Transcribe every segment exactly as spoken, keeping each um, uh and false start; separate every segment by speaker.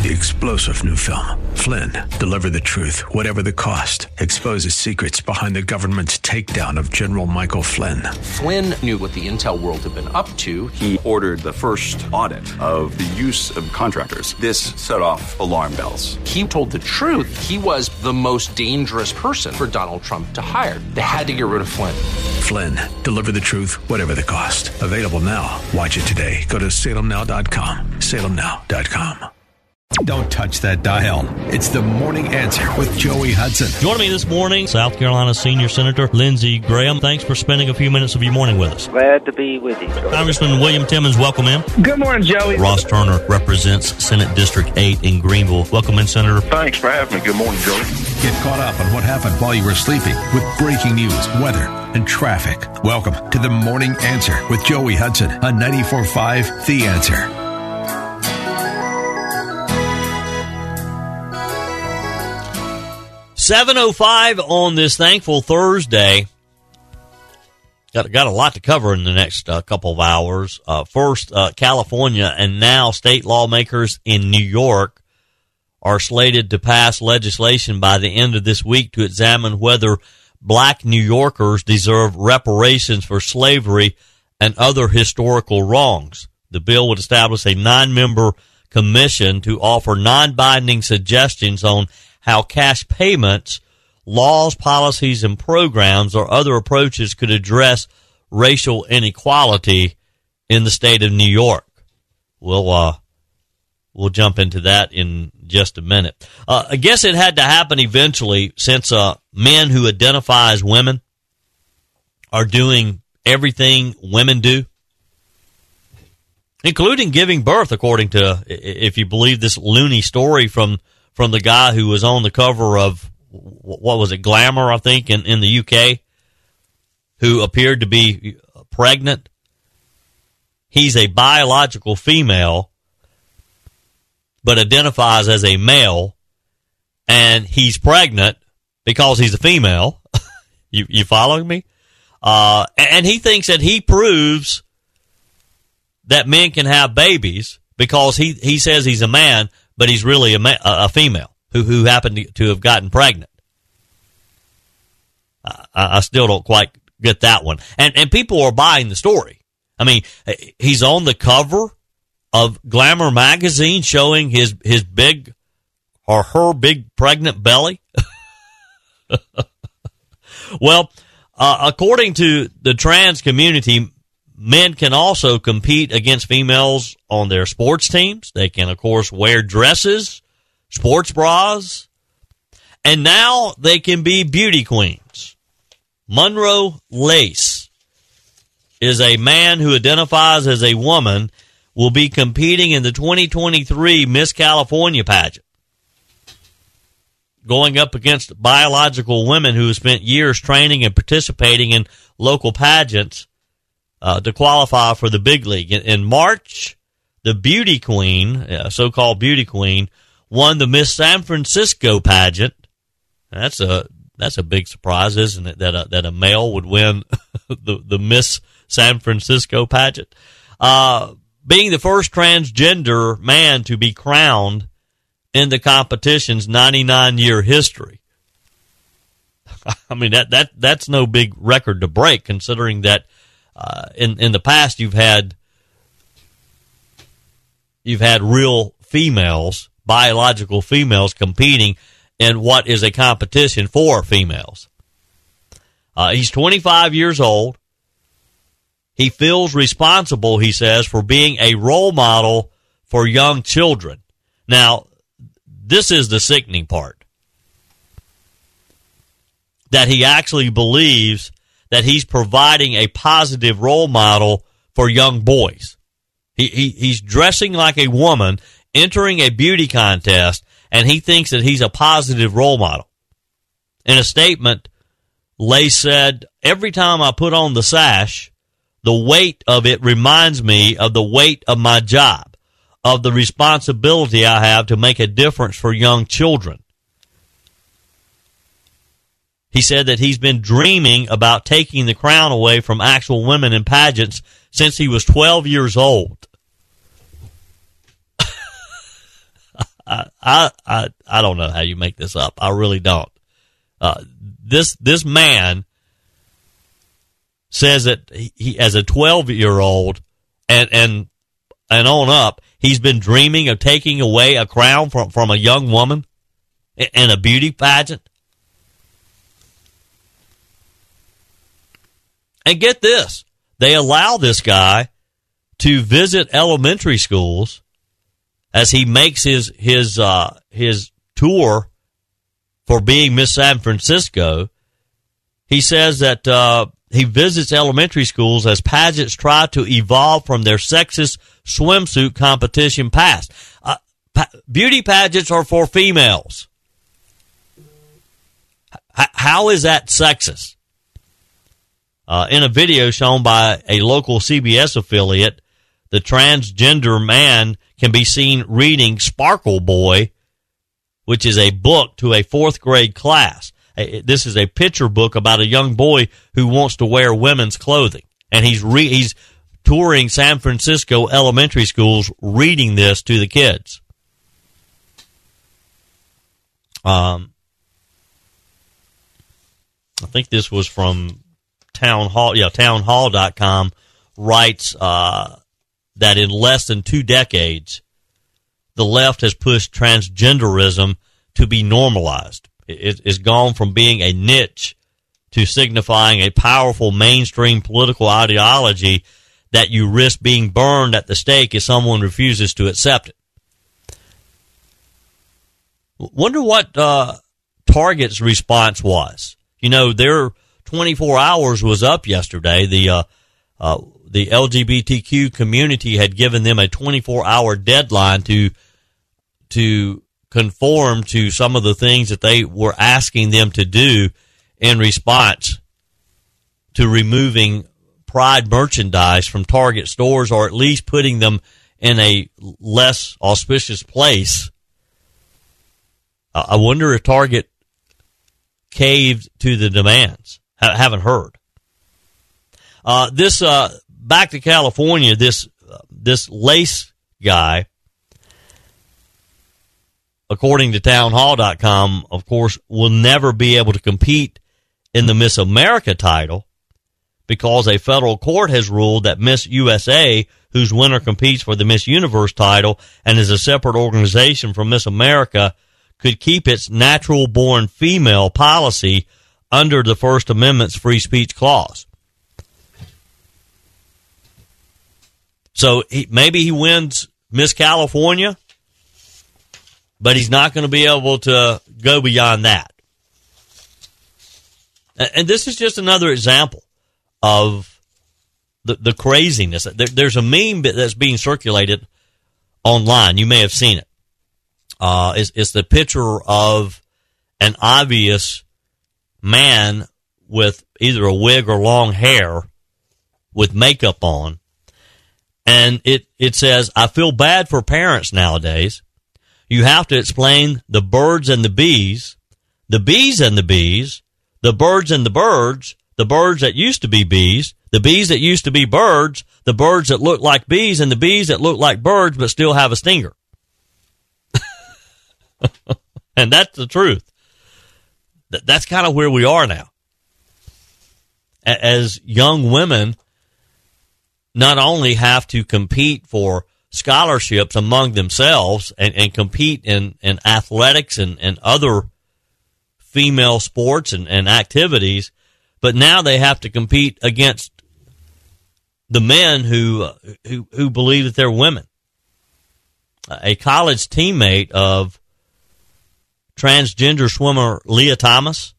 Speaker 1: the explosive new film, Flynn, Deliver the Truth, Whatever the Cost, exposes secrets behind the government's takedown of General Michael Flynn.
Speaker 2: Flynn knew what the intel world had been up to.
Speaker 3: He ordered the first audit of the use of contractors. This set off alarm bells.
Speaker 2: He told the truth. He was the most dangerous person for Donald Trump to hire. They had to get rid of Flynn.
Speaker 1: Flynn, Deliver the Truth, Whatever the Cost. Available now. Watch it today. Go to salem now dot com. salem now dot com.
Speaker 4: Don't touch that dial. It's the Morning Answer with Joey Hudson.
Speaker 5: Joining me this morning, South Carolina Senior Senator Lindsey Graham. Thanks for spending a few minutes of your morning with us.
Speaker 6: Glad to be with you, Joey.
Speaker 5: Congressman William Timmons, welcome in.
Speaker 6: Good morning, Joey.
Speaker 5: Ross Turner represents Senate District eight in Greenville. Welcome in, Senator.
Speaker 7: Thanks for having me. Good morning, Joey.
Speaker 4: Get caught up on what happened while you were sleeping with breaking news, weather, and traffic. Welcome to the Morning Answer with Joey Hudson on ninety-four point five The Answer.
Speaker 5: seven oh five on this thankful Thursday. Got, got a lot to cover in the next uh, couple of hours. Uh, first, uh, California and now state lawmakers in New York are slated to pass legislation by the end of this week to examine whether black New Yorkers deserve reparations for slavery and other historical wrongs. The bill would establish a nine-member commission to offer non-binding suggestions on how cash payments, laws, policies, and programs or other approaches could address racial inequality in the state of New York. We'll, uh, we'll jump into that in just a minute. Uh, I guess it had to happen eventually since uh, men who identify as women are doing everything women do, including giving birth, according to, if you believe this loony story from from the guy who was on the cover of, what was it, Glamour, I think, in, in the U K, who appeared to be pregnant. He's a biological female, but identifies as a male, and he's pregnant because he's a female. you, you following me? Uh, and he thinks that he proves that men can have babies because he, he says he's a man, but he's really a, ma- a female who, who happened to, to have gotten pregnant. I, I still don't quite get that one. And, and people are buying the story. I mean, he's on the cover of Glamour magazine showing his, his big or her big pregnant belly. Well, uh, according to the trans community, men can also compete against females on their sports teams. They can, of course, wear dresses, sports bras, and now they can be beauty queens. Monroe Lace is a man who identifies as a woman, will be competing in the twenty twenty-three Miss California pageant, going up against biological women who have spent years training and participating in local pageants Uh, to qualify for the big league. In, in March, the beauty queen, uh, so-called beauty queen, won the Miss San Francisco pageant. That's a that's a big surprise, isn't it? That a, that a male would win the the Miss San Francisco pageant, uh, being the first transgender man to be crowned in the competition's ninety-nine year history. I mean that that that's no big record to break, considering that. Uh, in, in the past, you've had, you've had real females, biological females competing in what is a competition for females. Uh, he's twenty-five years old. He feels responsible, he says, for being a role model for young children. Now, this is the sickening part. That he actually believes that he's providing a positive role model for young boys. He, he he's dressing like a woman, entering a beauty contest, and he thinks that he's a positive role model. In a statement, Lay said, "Every time I put on the sash, the weight of it reminds me of the weight of my job, of the responsibility I have to make a difference for young children." He said that he's been dreaming about taking the crown away from actual women in pageants since he was twelve years old. I, I, I, I don't know how you make this up. I really don't. Uh, this, this man says that he, he as a twelve-year-old and, and, and on up, he's been dreaming of taking away a crown from, from a young woman in a beauty pageant. And get this, they allow this guy to visit elementary schools as he makes his his uh, his tour for being Miss San Francisco. He says that uh, he visits elementary schools as pageants try to evolve from their sexist swimsuit competition past. Uh, pa- beauty pageants are for females. H- how is that sexist? Uh, in a video shown by a local C B S affiliate, the transgender man can be seen reading Sparkle Boy, which is a book to a fourth grade class. This is a picture book about a young boy who wants to wear women's clothing. And he's re- he's touring San Francisco elementary schools reading this to the kids. Um, I think this was from Town Hall, yeah, townhall dot com writes uh, that in less than two decades, the left has pushed transgenderism to be normalized. It, it's gone from being a niche to signifying a powerful mainstream political ideology that you risk being burned at the stake if someone refuses to accept it. Wonder what uh, Target's response was. You know, they're twenty-four hours was up yesterday. The uh, uh, the L G B T Q community had given them a twenty-four hour deadline to to conform to some of the things that they were asking them to do in response to removing Pride merchandise from Target stores, or at least putting them in a less auspicious place. Uh, I wonder if Target caved to the demands. I haven't heard. Uh, this, uh, back to California, this, uh, this lace guy, according to townhall dot com, of course, will never be able to compete in the Miss America title because a federal court has ruled that Miss U S A, whose winner competes for the Miss Universe title and is a separate organization from Miss America, could keep its natural-born female policy under the First Amendment's free speech clause. So he, maybe he wins Miss California, but he's not going to be able to go beyond that. And, and this is just another example of the, the craziness. There, there's a meme that's being circulated online. You may have seen it. Uh, it's, it's the picture of an obvious man with either a wig or long hair with makeup on. And it, it says, I feel bad for parents nowadays. You have to explain the birds and the bees, the bees and the bees, the birds and the birds, the birds that used to be bees, the bees that used to be birds, the birds that look like bees, and the bees that look like birds but still have a stinger. And that's the truth. That's kind of where we are now. As young women not only have to compete for scholarships among themselves and, and compete in, in athletics and, and other female sports and, and activities, but now they have to compete against the men who, uh, who, who believe that they're women. A college teammate of transgender swimmer Leah Thomas.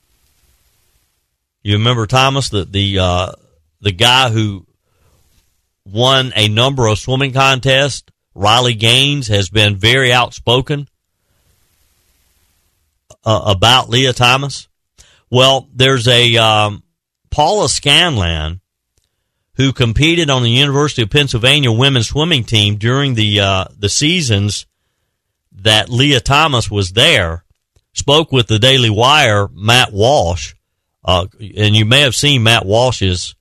Speaker 5: You remember Thomas, the the uh, the guy who won a number of swimming contests. Riley Gaines has been very outspoken uh, about Leah Thomas. Well, there's a um, Paula Scanlan who competed on the University of Pennsylvania women's swimming team during the uh, the seasons that Leah Thomas was there, spoke with the Daily Wire, Matt Walsh, uh, and you may have seen Matt Walsh's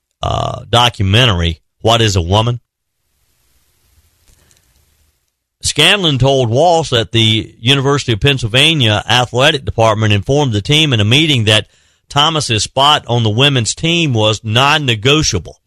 Speaker 5: uh, documentary, What is a Woman? Scanlon told Walsh that the University of Pennsylvania athletic department informed the team in a meeting that Thomas's spot on the women's team was non-negotiable,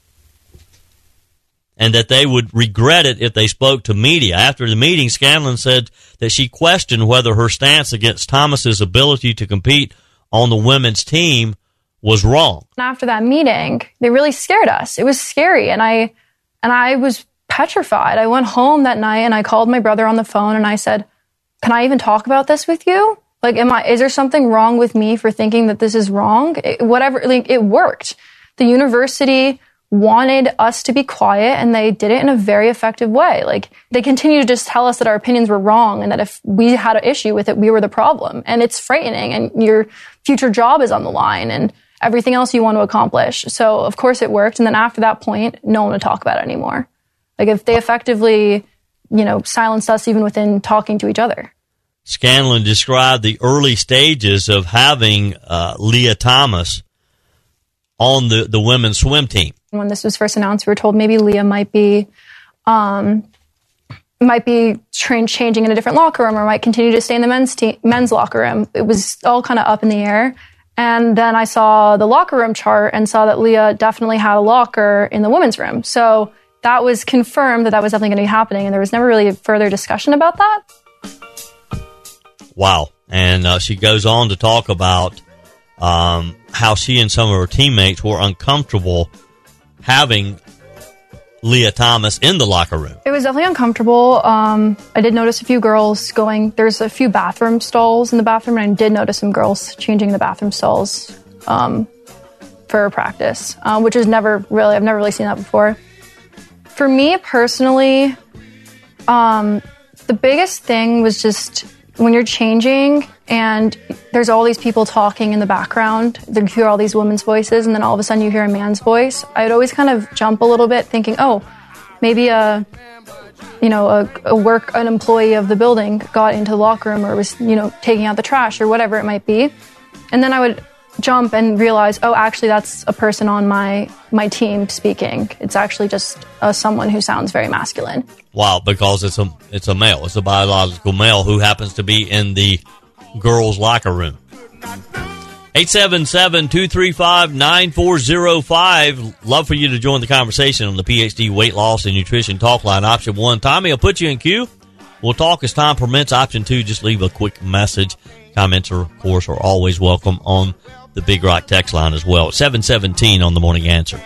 Speaker 5: and that they would regret it if they spoke to media. After the meeting, Scanlon said that she questioned whether her stance against Thomas's ability to compete on the women's team was wrong.
Speaker 8: After that meeting, they really scared us. It was scary, and I and I was petrified. I went home that night and I called my brother on the phone and I said, "Can I even talk about this with you? Like, am I? Is there something wrong with me for thinking that this is wrong?" It, whatever. Like, it worked. The university wanted us to be quiet, and they did it in a very effective way. Like, they continue to just tell us that our opinions were wrong and that if we had an issue with it, we were the problem. And it's frightening, and your future job is on the line and everything else you want to accomplish. So, of course, it worked. And then after that point, no one would talk about it anymore. Like, if they effectively, you know, silenced us even within talking to each other.
Speaker 5: Scanlon described the early stages of having uh, Lia Thomas on the, the women's swim team.
Speaker 8: When this was first announced, we were told maybe Lia might be um, might be tra- changing in a different locker room or might continue to stay in the men's te- men's locker room. It was all kind of up in the air. And then I saw the locker room chart and saw that Lia definitely had a locker in the women's room. So that was confirmed that that was definitely going to be happening. And there was never really a further discussion about that.
Speaker 5: Wow. And uh, she goes on to talk about um, how she and some of her teammates were uncomfortable having Lia Thomas in the locker room.
Speaker 8: It was definitely uncomfortable. Um, I did notice a few girls going, there's a few bathroom stalls in the bathroom, and I did notice some girls changing the bathroom stalls um, for practice, uh, which is never really, I've never really seen that before. For me personally, um, the biggest thing was just when you're changing and there's all these people talking in the background, you hear all these women's voices, and then all of a sudden you hear a man's voice. I'd always kind of jump a little bit thinking, oh, maybe a, you know, a, a work, an employee of the building got into the locker room or was, you know, taking out the trash or whatever it might be. And then I would jump and realize, oh, actually that's a person on my, my team speaking. It's actually just uh, someone who sounds very masculine.
Speaker 5: Wow, because it's a it's a male. It's a biological male who happens to be in the girls' locker room. eight seven seven, two three five, nine four zero five. Love for you to join the conversation on the P H D Weight Loss and Nutrition Talk Line. Option one, Tommy will put you in queue. We'll talk as time permits. Option two, just leave a quick message. Comments, are, of course, are always welcome on the Big Rock text line as well. seven seventeen on the Morning Answer.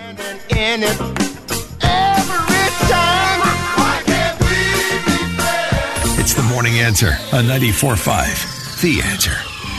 Speaker 4: It's the Morning Answer on ninety-four point five. The Answer.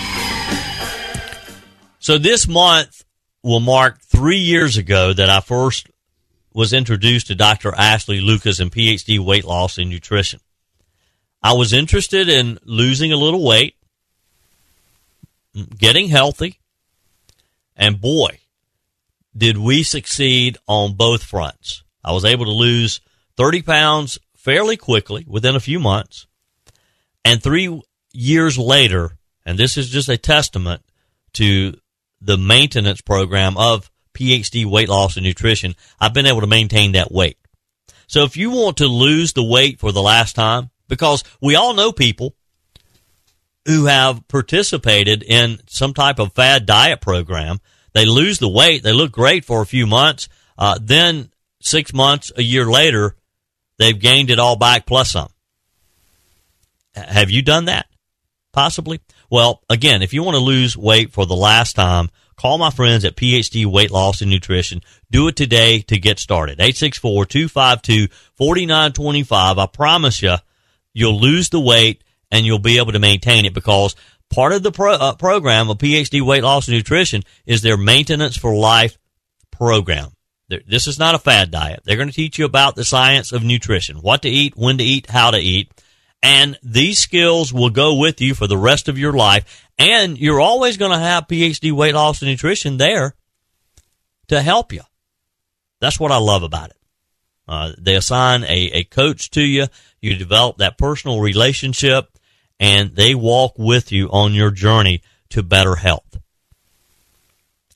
Speaker 5: So this month will mark three years ago that I first was introduced to Doctor Ashley Lucas and P H D Weight Loss and Nutrition. I was interested in losing a little weight, getting healthy, and boy, did we succeed on both fronts. I was able to lose thirty pounds fairly quickly, within a few months. And three years later, and this is just a testament to the maintenance program of P H D Weight Loss and Nutrition, I've been able to maintain that weight. So if you want to lose the weight for the last time, because we all know people who have participated in some type of fad diet program, they lose the weight, they look great for a few months, uh, then six months, a year later, they've gained it all back plus some. Have you done that? Possibly. Well, again, if you want to lose weight for the last time, call my friends at P H D Weight Loss and Nutrition. Do it today to get started. eight six four, two five two, four nine two five. I promise you, you'll lose the weight and you'll be able to maintain it, because part of the pro, uh, program of P H D Weight Loss and Nutrition is their Maintenance for Life program. This is not a fad diet. They're going to teach you about the science of nutrition, what to eat, when to eat, how to eat. And these skills will go with you for the rest of your life. And you're always going to have P H D Weight Loss and Nutrition there to help you. That's what I love about it. Uh, they assign a, a coach to you. You develop that personal relationship, and they walk with you on your journey to better health.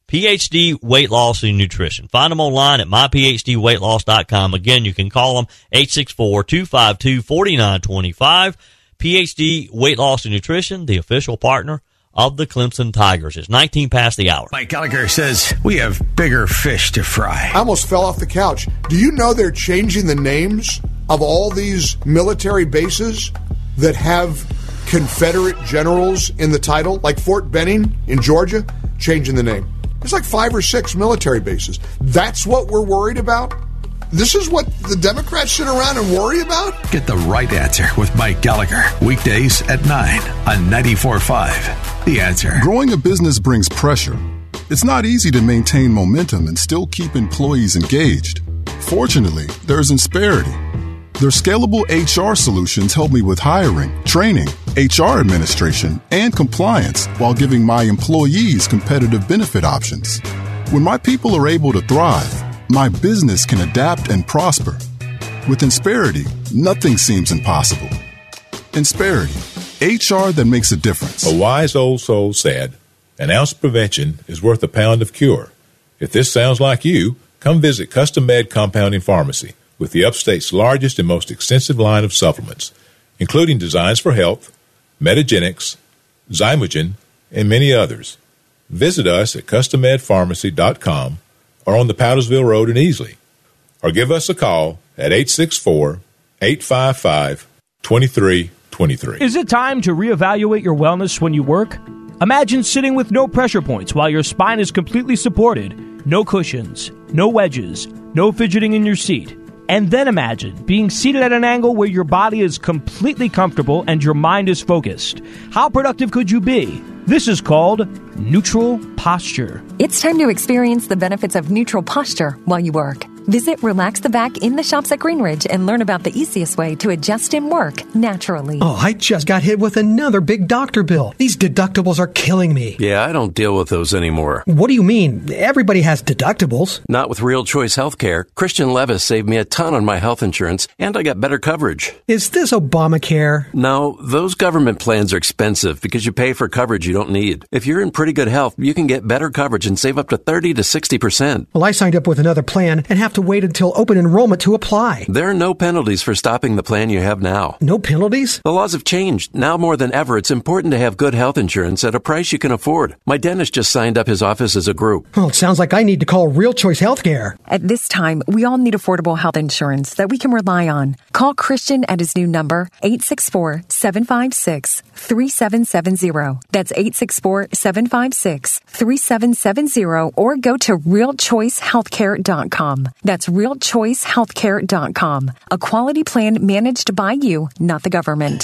Speaker 5: P H D Weight Loss and Nutrition. Find them online at my p h d weight loss dot com. Again, you can call them eight six four, two five two, four nine two five. P H D Weight Loss and Nutrition, the official partner of the Clemson Tigers. It's nineteen past the hour.
Speaker 1: Mike Gallagher says we have bigger fish to fry.
Speaker 9: I almost fell off the couch. Do you know they're changing the names of all these military bases that have Confederate generals in the title? Like Fort Benning in Georgia, changing the name. There's like five or six military bases. That's what we're worried about? This is what the Democrats sit around and worry about?
Speaker 1: Get the right answer with Mike Gallagher. Weekdays at nine on ninety-four point five. The Answer.
Speaker 10: Growing a business brings pressure. It's not easy to maintain momentum and still keep employees engaged. Fortunately, there's Insperity. Their scalable H R solutions help me with hiring, training, H R administration, and compliance while giving my employees competitive benefit options. When my people are able to thrive, my business can adapt and prosper. With Insperity, nothing seems impossible. Insperity, H R that makes a difference.
Speaker 11: A wise old soul said, an ounce of prevention is worth a pound of cure. If this sounds like you, come visit Custom Med Compounding Pharmacy with the upstate's largest and most extensive line of supplements, including Designs for Health, Metagenics, Zymogen, and many others. Visit us at custom med pharmacy dot com or on the Powdersville Road in Easley, or give us a call at eight six four, eight five five, two three two three.
Speaker 12: Is it time to reevaluate your wellness when you work? Imagine sitting with no pressure points while your spine is completely supported, no cushions, no wedges, no fidgeting in your seat. And then imagine being seated at an angle where your body is completely comfortable and your mind is focused. How productive could you be? This is called neutral posture.
Speaker 13: It's time to experience the benefits of neutral posture while you work. Visit Relax the Back in the shops at Greenridge and learn about the easiest way to adjust and work naturally.
Speaker 14: Oh, I just got hit with another big doctor bill. These deductibles are killing me.
Speaker 15: Yeah, I don't deal with those anymore.
Speaker 14: What do you mean? Everybody has deductibles.
Speaker 15: Not with Real Choice Healthcare. Christian Levis saved me a ton on my health insurance, and I got better coverage.
Speaker 14: Is this Obamacare?
Speaker 15: No, those government plans are expensive because you pay for coverage you don't need. If you're in pretty good health, you can get better coverage and save up to thirty to sixty percent.
Speaker 14: Well, I signed up with another plan and have to wait until open enrollment to apply.
Speaker 15: There are no penalties for stopping the plan you have now.
Speaker 14: No penalties?
Speaker 15: The laws have changed. Now more than ever, it's important to have good health insurance at a price you can afford. My dentist just signed up his office as a group.
Speaker 14: Well, it sounds like I need to call Real Choice Healthcare.
Speaker 13: At this time, we all need affordable health insurance that we can rely on. Call Christian at his new number, eight six four, seven five six, three seven seven zero. That's eight six four, seven five six, three seven seven zero, or go to real choice healthcare dot com. That's real choice healthcare dot com. A quality plan managed by you, not the government.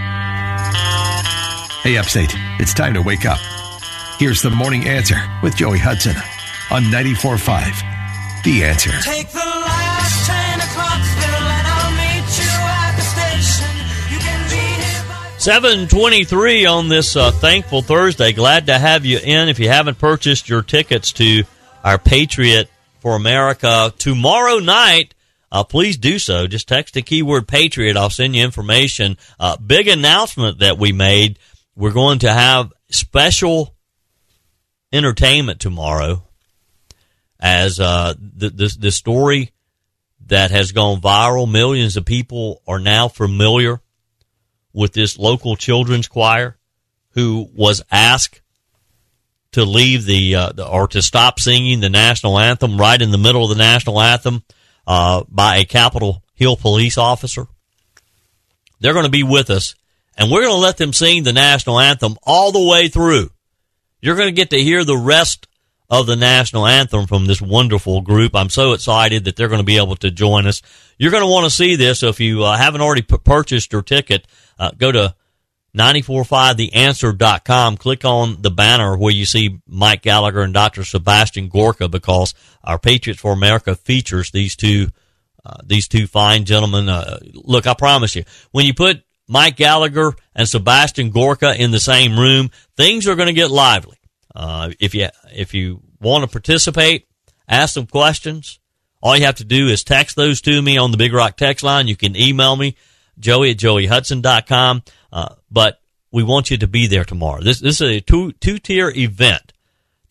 Speaker 1: Hey, Upstate, it's time to wake up. Here's the Morning Answer with Joey Hudson on ninety-four point five. The Answer.
Speaker 16: Take the last train to Clarksville and I'll meet you at the station. You can be here by
Speaker 5: seven twenty-three on this uh, Thankful Thursday. Glad to have you in. If you haven't purchased your tickets to our Patriot for America tomorrow night, uh, please do so. Just text the keyword Patriot. I'll send you information. Uh, big announcement that we made. We're going to have special entertainment tomorrow as uh, the, the, the story that has gone viral. Millions of people are now familiar with this local children's choir who was asked to leave the, uh, the or to stop singing the national anthem right in the middle of the national anthem uh, by a Capitol Hill police officer. They're going to be with us, and we're going to let them sing the national anthem all the way through. You're going to get to hear the rest of the national anthem from this wonderful group. I'm so excited that they're going to be able to join us. You're going to want to see this. So if you uh, haven't already p- purchased your ticket, uh, go to ninety-four point five the answer dot com. Click on the banner where you see Mike Gallagher and Doctor Sebastian Gorka, because our Patriots for America features these two uh, these two fine gentlemen. Uh, look, I promise you, when you put Mike Gallagher and Sebastian Gorka in the same room, things are going to get lively. Uh, if you if you want to participate, ask some questions. All you have to do is text those to me on the Big Rock text line. You can email me, Joey at joey hudson dot com. Uh, but we want you to be there tomorrow. This this is a two two tier event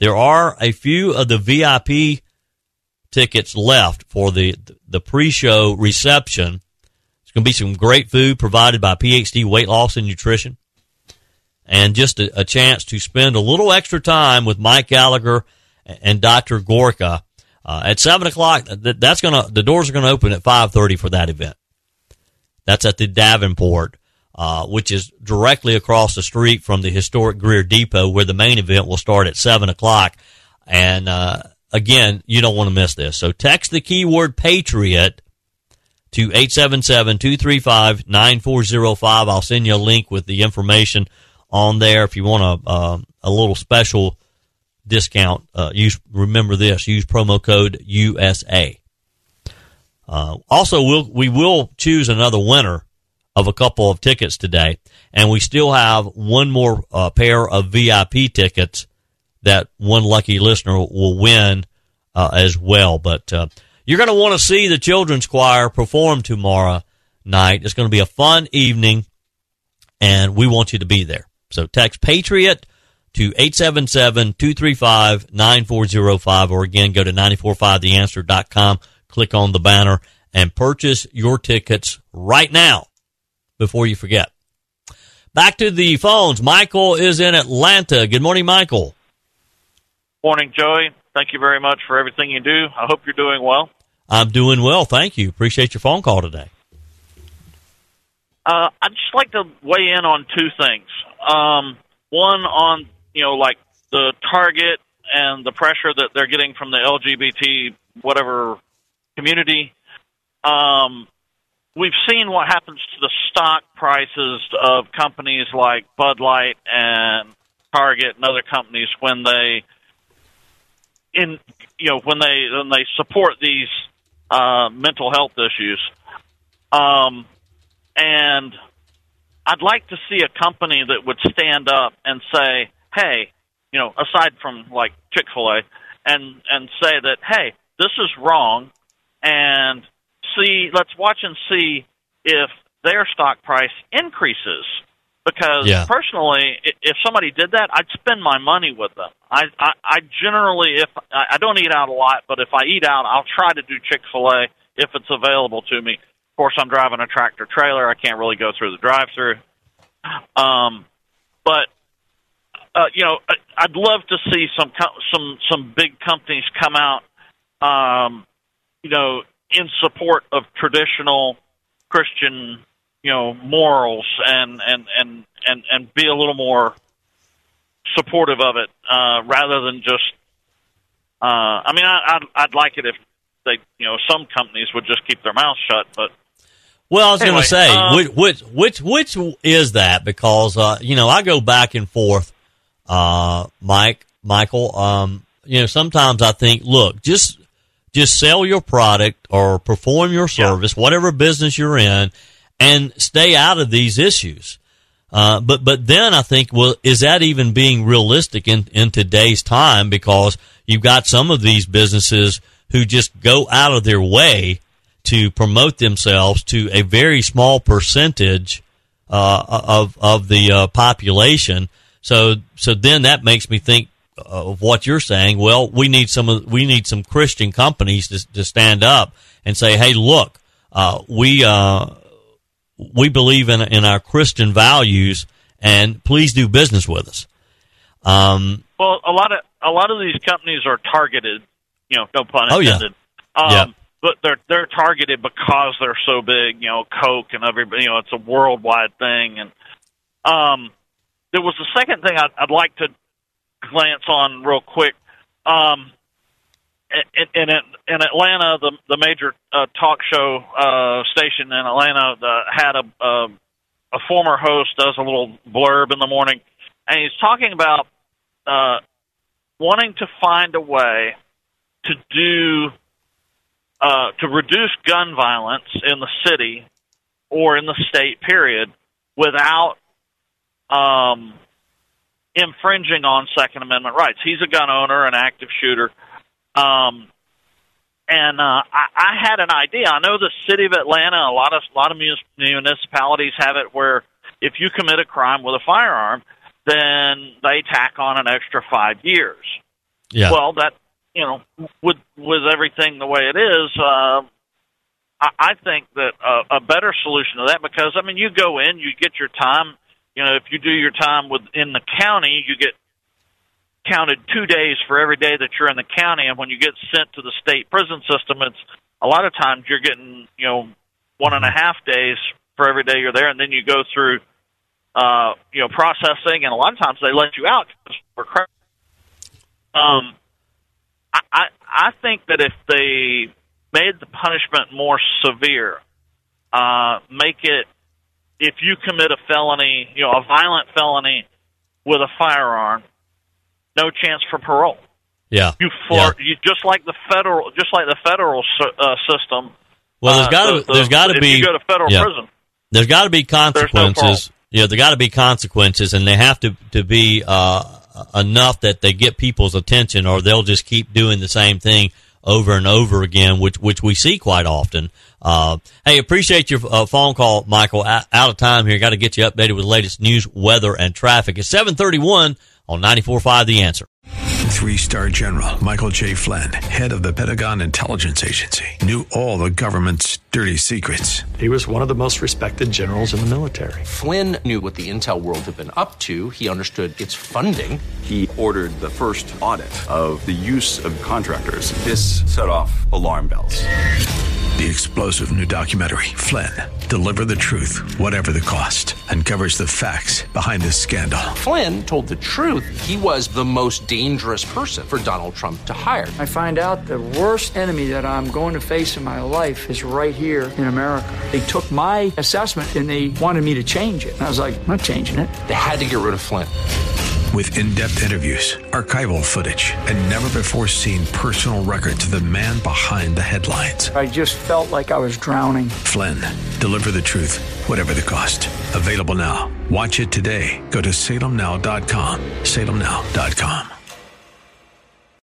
Speaker 5: there are a few of the V I P tickets left for the the pre-show reception. It's going to be some great food provided by P H D Weight Loss and Nutrition, and just a, a chance to spend a little extra time with Mike Gallagher and Doctor Gorka uh, at seven o'clock. That's gonna the doors are going to open at five thirty for that event. That's at the Davenport, uh, which is directly across the street from the historic Greer Depot, where the main event will start at seven o'clock. And uh, again, you don't want to miss this. So text the keyword Patriot to eight seven seven, two three five, nine four zero five. I'll send you a link with the information on there if you want a uh, a little special discount. Uh, use remember this: use promo code U S A. Uh, also, we'll we will choose another winner of a couple of tickets today, and we still have one more uh, pair of V I P tickets that one lucky listener will win uh, as well. But uh, you're going to want to see the children's choir perform tomorrow night. It's going to be a fun evening, and we want you to be there. So text Patriot to eight seven seven, two three five, nine four zero five, or again, go to nine four five the answer dot com, click on the banner, and purchase your tickets right now before you forget. Back to the phones. Michael is in Atlanta. Good morning, Michael.
Speaker 17: Morning, Joey. Thank you very much for everything you do. I hope you're doing well.
Speaker 5: I'm doing well, thank you. Appreciate your phone call today.
Speaker 17: Uh, I'd just like to weigh in on two things. Um, one on, you know, like the Target and the pressure that they're getting from the L G B T whatever community. Um, we've seen what happens to the stock prices of companies like Bud Light and Target and other companies when they in you know when they when they support these uh, mental health issues. Um, and I'd like to see a company that would stand up and say, hey, you know, aside from like Chick-fil-A, and and say that, hey, this is wrong, and see, let's watch and see if their stock price increases. Because
Speaker 5: yeah.
Speaker 17: personally, if somebody did that, I'd spend my money with them. I, I, I generally, if I don't eat out a lot, but if I eat out, I'll try to do Chick-fil-A if it's available to me. Of course, I'm driving a tractor trailer. I can't really go through the drive-through. Um, but uh, you know, I'd love to see some some some big companies come out, um, you know, in support of traditional Christian, you know, morals and and and and, and be a little more supportive of it, uh, rather than just. Uh, I mean, I, I'd I'd like it if they, you know, some companies would just keep their mouths shut, but.
Speaker 5: Well, I was
Speaker 17: anyway,
Speaker 5: going to say,
Speaker 17: um,
Speaker 5: which, which which which is that? Because uh, you know, I go back and forth, uh, Mike, Michael. Um, you know, sometimes I think, look, just just sell your product or perform your service, yeah. whatever business you're in, and stay out of these issues. Uh, but but then I think, well, is that even being realistic in in today's time? Because you've got some of these businesses who just go out of their way to promote themselves to a very small percentage uh, of of the uh, population. So so then that makes me think of what you're saying. Well, we need some of, we need some Christian companies to, to stand up and say, hey, look, uh, we uh, we believe in in our Christian values, and please do business with us. Um,
Speaker 17: well, a lot of a lot of these companies are targeted. You know, no pun intended.
Speaker 5: Oh yeah.
Speaker 17: Um,
Speaker 5: yeah.
Speaker 17: But they're they're targeted because they're so big, you know, Coke and everybody, you know, it's a worldwide thing. And um, there was the second thing I'd, I'd like to glance on real quick. Um, in, in in Atlanta, the the major uh, talk show uh, station in Atlanta uh, had a, a a former host does a little blurb in the morning, and he's talking about uh, wanting to find a way to do. Uh, to reduce gun violence in the city or in the state, period, without um, infringing on Second Amendment rights. He's a gun owner, an active shooter. Um, and uh, I, I had an idea. I know the city of Atlanta, a lot of a lot of municipalities have it where if you commit a crime with a firearm, then they tack on an extra five years.
Speaker 5: Yeah.
Speaker 17: Well, that, you know, with with everything the way it is, uh, I, I think that a, a better solution to that, because, I mean, you go in, you get your time. You know, if you do your time within the county, you get counted two days for every day that you're in the county. And when you get sent to the state prison system, it's a lot of times you're getting, you know, one and a half days for every day you're there. And then you go through, uh, you know, processing. And a lot of times they let you out for crap. Um, I, I, I think that if they made the punishment more severe, uh, make it, if you commit a felony, you know, a violent felony with a firearm, no chance for parole.
Speaker 5: Yeah,
Speaker 17: you for
Speaker 5: yeah.
Speaker 17: you just like the federal, just like the federal uh, system.
Speaker 5: Well, there's got to
Speaker 17: uh, the,
Speaker 5: there's got to
Speaker 17: if
Speaker 5: be
Speaker 17: you go to federal
Speaker 5: yeah.
Speaker 17: prison.
Speaker 5: There's got to be consequences. No yeah, there got to be consequences, and they have to to be uh, enough that they get people's attention, or they'll just keep doing the same thing over and over again, which which we see quite often. Uh, hey, appreciate your uh, phone call, Michael. Out, out of time here. Got to get you updated with the latest news, weather, and traffic. It's seven thirty-one on ninety-four point five The Answer.
Speaker 1: Three-star General Michael J. Flynn, head of the Pentagon Intelligence Agency, knew all the government's dirty secrets.
Speaker 18: He was one of the most respected generals in the military.
Speaker 2: Flynn knew what the intel world had been up to. He understood its funding.
Speaker 3: He ordered the first audit of the use of contractors. This set off alarm bells.
Speaker 1: The explosive new documentary, Flynn, Deliver the Truth, Whatever the Cost, uncovers the facts behind this scandal.
Speaker 2: Flynn told the truth. He was the most dangerous person for Donald Trump to hire.
Speaker 19: I find out the worst enemy that I'm going to face in my life is right here in America. They took my assessment and they wanted me to change it. And I was like, I'm not changing it.
Speaker 2: They had to get rid of Flynn.
Speaker 1: With in-depth interviews, archival footage, and never-before-seen personal records of the man behind the headlines.
Speaker 19: I just felt like I was drowning.
Speaker 1: Flynn, Deliver the Truth, Whatever the Cost. Available now. Watch it today. Go to salem now dot com. salem now dot com.